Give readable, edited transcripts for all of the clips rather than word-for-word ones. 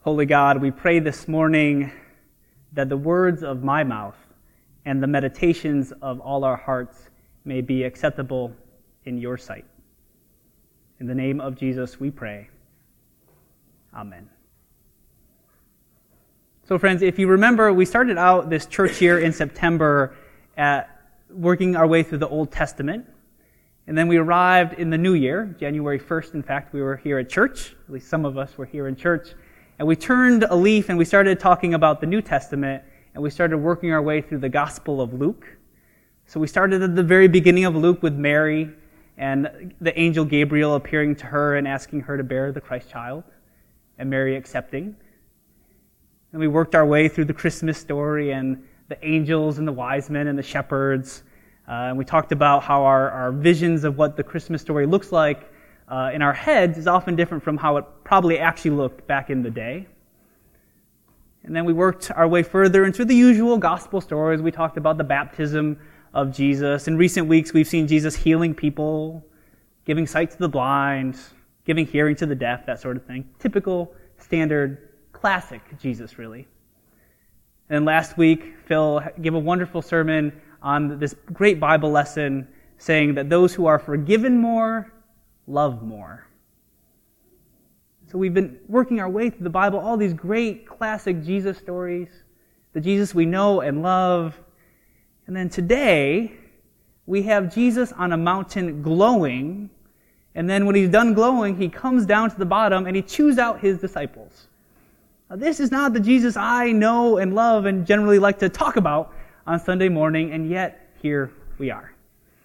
Holy God, we pray this morning that the words of my mouth and the meditations of all our hearts may be acceptable in your sight. In the name of Jesus we pray. Amen. So friends, if you remember, we started out this church year in September at working our way through the Old Testament. And then we arrived in the new year, January 1st. In fact, we were here at church. At least some of us were here in church. And we turned a leaf and we started talking about the New Testament. And we started working our way through the Gospel of Luke. So we started at the very beginning of Luke with Mary and the angel Gabriel appearing to her and asking her to bear the Christ child, and Mary accepting. And we worked our way through the Christmas story and the angels and the wise men and the shepherds. And we talked about how our visions of what the Christmas story looks like in our heads is often different from how it probably actually looked back in the day. And then we worked our way further into the usual gospel stories. We talked about the baptism of Jesus. In recent weeks, we've seen Jesus healing people, giving sight to the blind, giving hearing to the deaf, that sort of thing. Typical, standard, classic Jesus, really. And last week, Phil gave a wonderful sermon on this great Bible lesson saying that those who are forgiven more, love more. So we've been working our way through the Bible, all these great classic Jesus stories, the Jesus we know and love. And then today, we have Jesus on a mountain glowing, and then when he's done glowing, he comes down to the bottom and he chews out his disciples. Now, this is not the Jesus I know and love and generally like to talk about on Sunday morning, and yet here we are.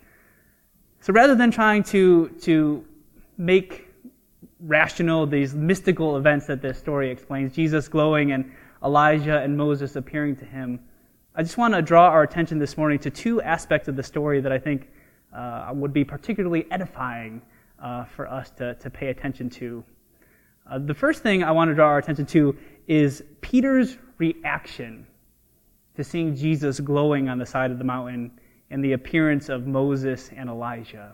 So rather than trying to make rational these mystical events that this story explains, Jesus glowing and Elijah and Moses appearing to him, I just want to draw our attention this morning to two aspects of the story that I think would be particularly edifying for us to pay attention to. The first thing I want to draw our attention to is Peter's reaction to seeing Jesus glowing on the side of the mountain and the appearance of Moses and Elijah.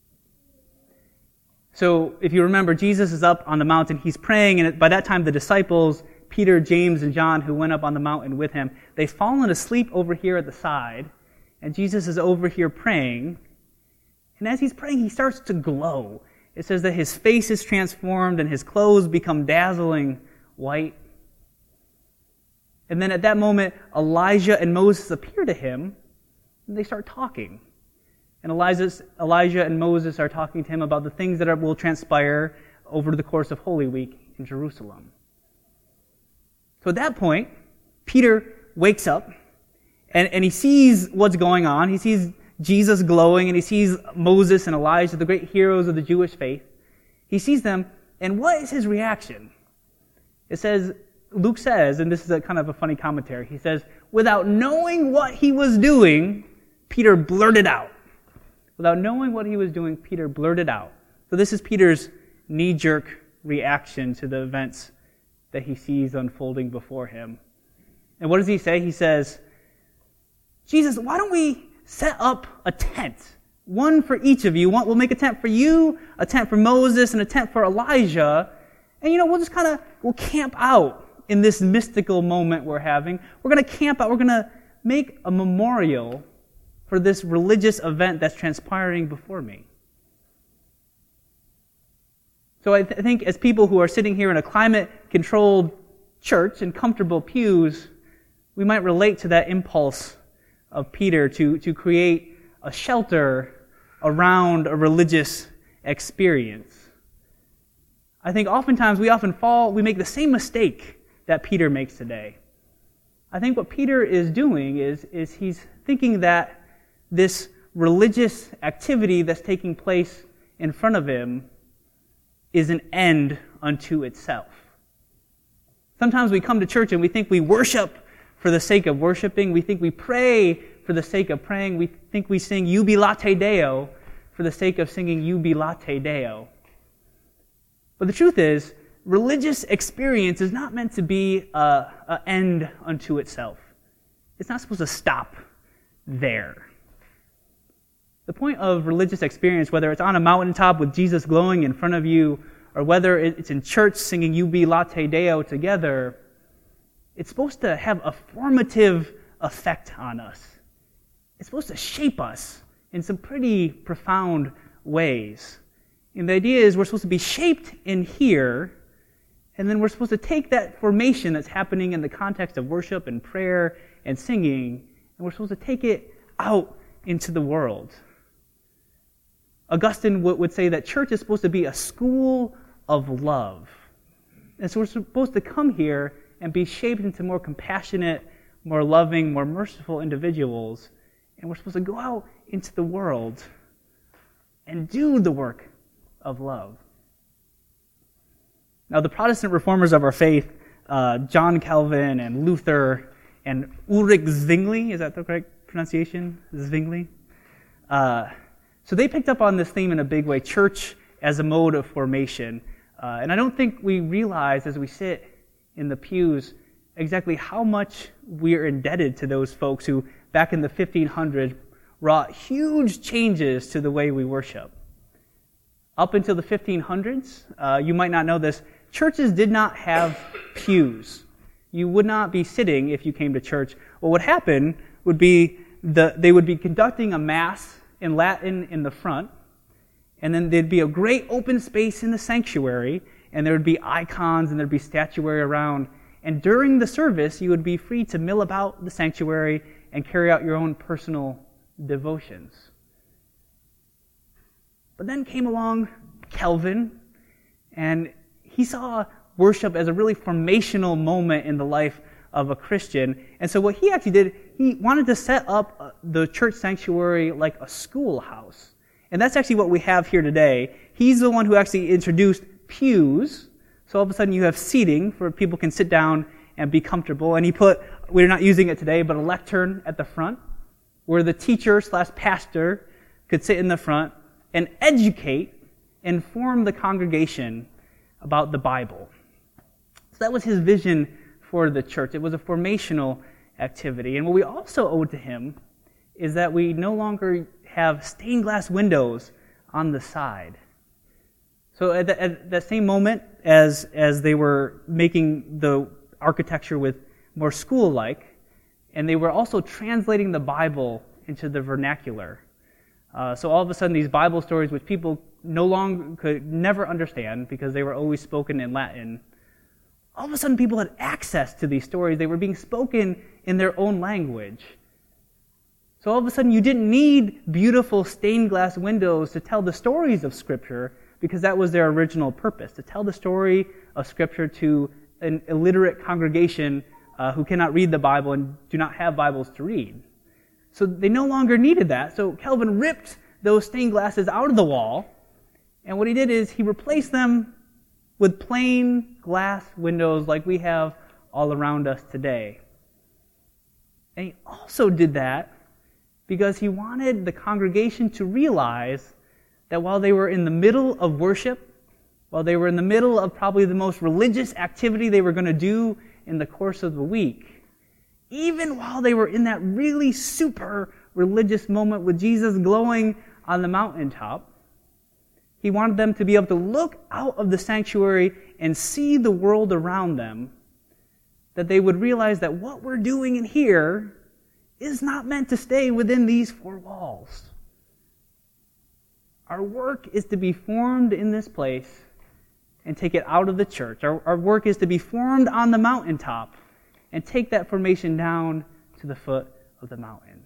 So if you remember, Jesus is up on the mountain, he's praying, and by that time the disciples, Peter, James, and John, who went up on the mountain with him, they've fallen asleep over here at the side, and Jesus is over here praying. And as he's praying, he starts to glow. It says that his face is transformed and his clothes become dazzling white. And then at that moment, Elijah and Moses appear to him, and they start talking. And Elijah and Moses are talking to him about the things that will transpire over the course of Holy Week in Jerusalem. So at that point, Peter wakes up, and he sees what's going on. He sees Jesus glowing, and he sees Moses and Elijah, the great heroes of the Jewish faith. He sees them, and what is his reaction? Luke says, and this is a kind of a funny commentary, he says, without knowing what he was doing, Peter blurted out. Without knowing what he was doing, Peter blurted out. So this is Peter's knee-jerk reaction to the events that he sees unfolding before him. And what does he say? He says, Jesus, why don't we set up a tent? One for each of you. We'll make a tent for you, a tent for Moses, and a tent for Elijah. And we'll just we'll camp out in this mystical moment we're having. We're going to camp out. We're going to make a memorial for this religious event that's transpiring before me. So I think as people who are sitting here in a climate-controlled church in comfortable pews, we might relate to that impulse of Peter to create a shelter around a religious experience. I think oftentimes we make the same mistake that Peter makes today. I think what Peter is doing is he's thinking that this religious activity that's taking place in front of him is an end unto itself. Sometimes we come to church and we think we worship for the sake of worshiping. We think we pray for the sake of praying. We think we sing Jubilate Deo for the sake of singing Jubilate Deo. But the truth is, religious experience is not meant to be an end unto itself. It's not supposed to stop there. The point of religious experience, whether it's on a mountaintop with Jesus glowing in front of you, or whether it's in church singing Jubilate Deo together, it's supposed to have a formative effect on us. It's supposed to shape us in some pretty profound ways. And the idea is we're supposed to be shaped in here, and then we're supposed to take that formation that's happening in the context of worship and prayer and singing, and we're supposed to take it out into the world. Augustine would say that church is supposed to be a school of love. And so we're supposed to come here and be shaped into more compassionate, more loving, more merciful individuals. And we're supposed to go out into the world and do the work of love. Now, the Protestant reformers of our faith, John Calvin and Luther and Ulrich Zwingli, is that the correct pronunciation? Zwingli? So they picked up on this theme in a big way, church as a mode of formation. And I don't think we realize as we sit in the pews exactly how much we are indebted to those folks who, back in the 1500s, wrought huge changes to the way we worship. Up until the 1500s, you might not know this, churches did not have pews. You would not be sitting if you came to church. What would happen would be they would be conducting a mass in Latin in the front, and then there'd be a great open space in the sanctuary, and there would be icons and there'd be statuary around. And during the service, you would be free to mill about the sanctuary and carry out your own personal devotions. But then came along Calvin, and he saw worship as a really formational moment in the life of a Christian. And so what he actually did, he wanted to set up the church sanctuary like a schoolhouse. And that's actually what we have here today. He's the one who actually introduced pews. So all of a sudden you have seating where people can sit down and be comfortable. And he put, we're not using it today, but a lectern at the front where the teacher/pastor could sit in the front and educate, inform the congregation about the Bible. So that was his vision for the church. It was a formational activity. And what we also owe to him is that we no longer have stained glass windows on the side. So at that same moment as they were making the architecture with more school-like, and they were also translating the Bible into the vernacular. So all of a sudden these Bible stories, which people no longer could never understand because they were always spoken in Latin, all of a sudden people had access to these stories. They were being spoken in their own language. So all of a sudden you didn't need beautiful stained glass windows to tell the stories of Scripture, because that was their original purpose, to tell the story of Scripture to an illiterate congregation who cannot read the Bible and do not have Bibles to read. So they no longer needed that. So Calvin ripped those stained glasses out of the wall, and what he did is he replaced them with plain glass windows like we have all around us today. And he also did that because he wanted the congregation to realize that while they were in the middle of worship, while they were in the middle of probably the most religious activity they were going to do in the course of the week, even while they were in that really super religious moment with Jesus glowing on the mountaintop, he wanted them to be able to look out of the sanctuary and see the world around them, that they would realize that what we're doing in here is not meant to stay within these four walls. Our work is to be formed in this place and take it out of the church. Our work is to be formed on the mountaintop and take that formation down to the foot of the mountain.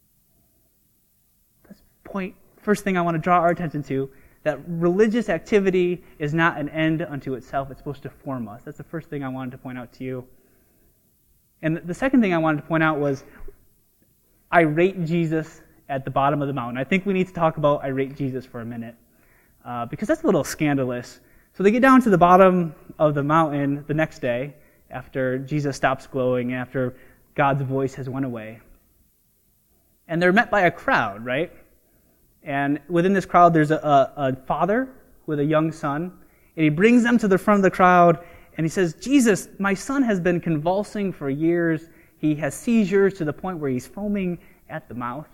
That's first thing I want to draw our attention to, that religious activity is not an end unto itself. It's supposed to form us. That's the first thing I wanted to point out to you. And the second thing I wanted to point out was, I rate Jesus at the bottom of the mountain. I think we need to talk about I rate Jesus for a minute, because that's a little scandalous. So they get down to the bottom of the mountain the next day, after Jesus stops glowing, after God's voice has went away. And they're met by a crowd, right? And within this crowd, there's a father with a young son, and he brings them to the front of the crowd, and he says, Jesus, my son has been convulsing for years. He has seizures to the point where he's foaming at the mouth.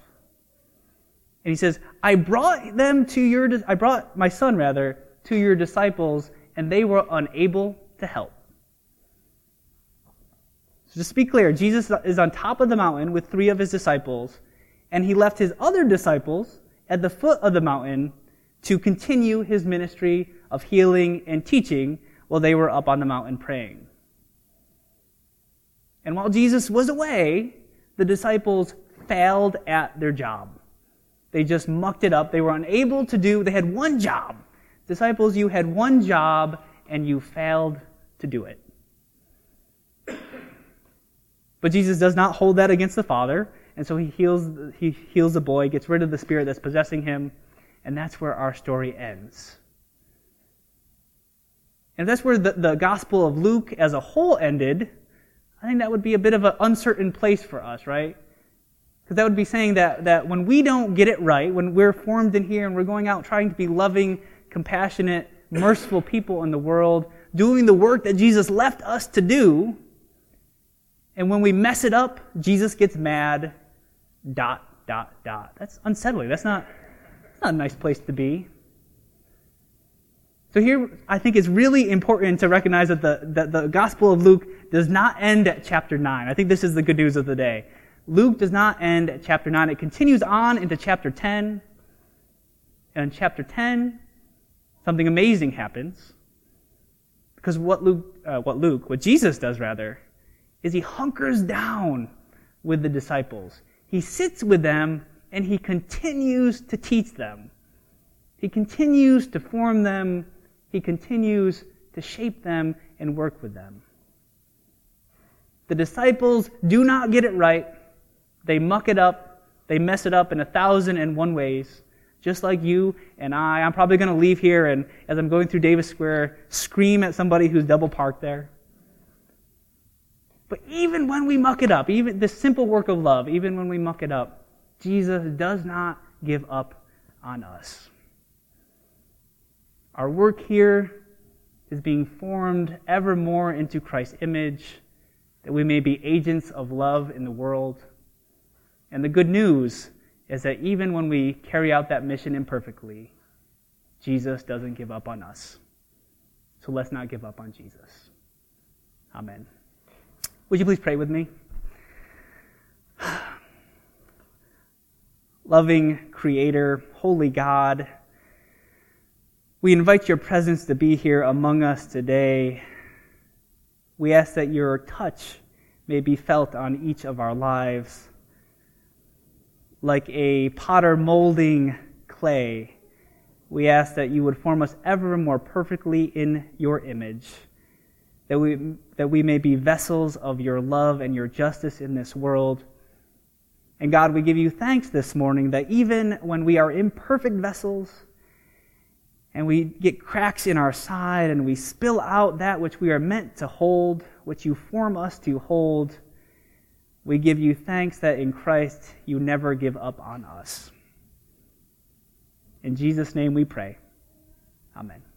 And he says, I brought my son to your disciples, and they were unable to help. So just to be clear, Jesus is on top of the mountain with 3 of his disciples, and he left his other disciples at the foot of the mountain to continue his ministry of healing and teaching while they were up on the mountain praying. And while Jesus was away, the disciples failed at their job. They just mucked it up. They were unable to do, they had one job. Disciples, you had one job and you failed to do it. But Jesus does not hold that against the Father, and so he heals the boy, gets rid of the spirit that's possessing him, and that's where our story ends. And if that's where the Gospel of Luke as a whole ended, I think that would be a bit of an uncertain place for us, right? Because that would be saying that when we don't get it right, when we're formed in here and we're going out trying to be loving, compassionate, merciful people in the world, doing the work that Jesus left us to do, and when we mess it up, Jesus gets mad, ... That's unsettling. That's not a nice place to be. So here, I think it's really important to recognize that the Gospel of Luke does not end at chapter 9. I think this is the good news of the day. Luke does not end at chapter 9. It continues on into chapter 10. And in chapter 10, something amazing happens. Because what Jesus does, is he hunkers down with the disciples. He sits with them and he continues to teach them. He continues to form them. He continues to shape them and work with them. The disciples do not get it right. They muck it up. They mess it up in 1,001 ways. Just like you and I. I'm probably going to leave here and, as I'm going through Davis Square, scream at somebody who's double parked there. But even when we muck it up, even this simple work of love, even when we muck it up, Jesus does not give up on us. Our work here is being formed ever more into Christ's image, that we may be agents of love in the world. And the good news is that even when we carry out that mission imperfectly, Jesus doesn't give up on us. So let's not give up on Jesus. Amen. Would you please pray with me? Loving Creator, holy God, we invite your presence to be here among us today. We ask that your touch may be felt on each of our lives. Like a potter molding clay, we ask that you would form us ever more perfectly in your image, that we may be vessels of your love and your justice in this world. And God, we give you thanks this morning that even when we are imperfect vessels and we get cracks in our side and we spill out that which we are meant to hold, which you form us to hold, we give you thanks that in Christ you never give up on us. In Jesus' name we pray. Amen.